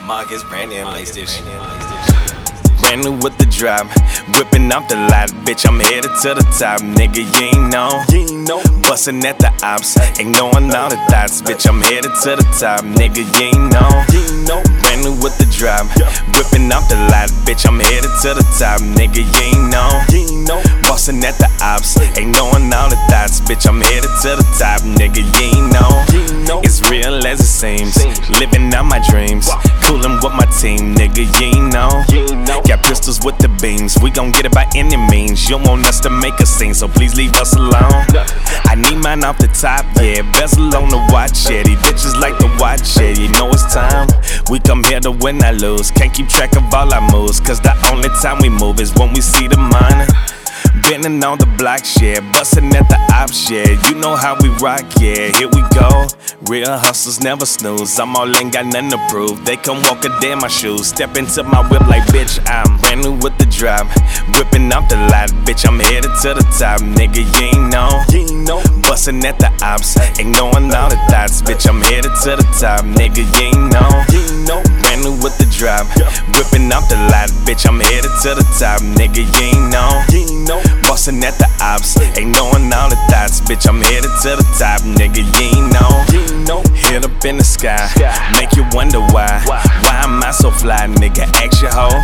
Marcus Brandon laced this shit. Brand new with the drop, whipping off the lot, bitch. I'm headed to the top, nigga. You ain't know. Bustin' at the ops, ignoring all the thoughts, bitch. I'm headed to the top, nigga. You ain't know. Brand new with the drop, whipping off the lot, bitch. I'm headed to the top, nigga. You ain't know. Bustin' at the ops, ignoring all the thoughts, bitch. I'm headed to the top, nigga. You ain't know. It's real as it seems, living out my dreams, coolin' with my team, nigga. You ain't know. Got pistols with the beams, we gon' get it by any means. You want us to make a scene, so please leave us alone. I need mine off the top, yeah, bezel on the watch, yeah. These bitches like to watch, yeah, you know it's time. We come here to win or lose, can't keep track of all our moves, cause the only time we move is when we see the money. Bending on the blocks, yeah, bustin' at the ops, yeah. You know how we rock, yeah, here we go. Real hustlers never snooze, I'm all in, got nothing to prove. They come walk a day in my shoes, step into my whip like, bitch, I'm brand new with the drop, whipping off the lot, bitch, I'm headed to the top, nigga, you ain't know. Bustin' at the ops, ignoring all the thoughts, bitch, I'm headed to the top, nigga, you ain't know. Brand new with the drop, whipping off the lot, bitch, I'm headed to the top, nigga, you ain't know. Bustin' at the ops, ignoring all the thoughts, bitch, I'm headed to the top, nigga, you ain't know. Hit up in the sky, make you wonder why am I so fly, nigga, ask your hoe.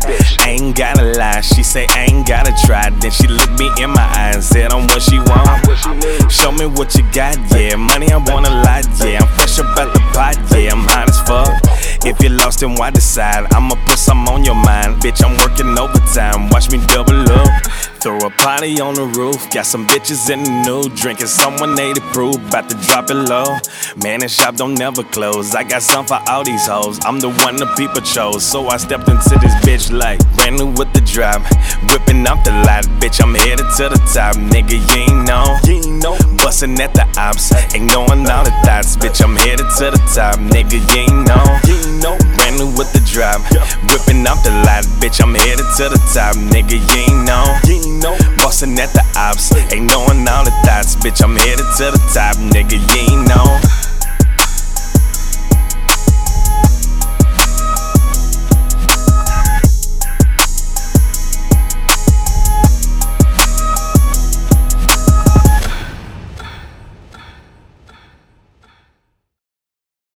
I ain't gotta lie, she say I ain't gotta try, then she look me in my eyes, said I'm what she want. Show me what you got, yeah, money I want a lot, yeah, I'm fresh up out the pot, yeah, I'm hot as fuck. If you're lost, then why decide? I'ma put some on your mind, bitch, I'm working overtime, watch me double up. Throw a party on the roof, got some bitches in the nude, drinking some 180 proof, bout to drop it low. Man, the shop don't never close, I got some for all these hoes, I'm the one the people chose, so I stepped into this bitch like brand new with the drop, whipping off the lot, bitch, I'm headed to the top, nigga, you ain't know. Bustin' at the ops, ignoring all the thoughts, bitch, I'm headed to the top, nigga, you ain't know. Brand new with the drop, whipping off the lot, bitch, I'm headed to the top, nigga, you ain't know. Bustin' at the ops, ignoring all the thoughts, bitch, I'm headed to the top, nigga, you ain't know.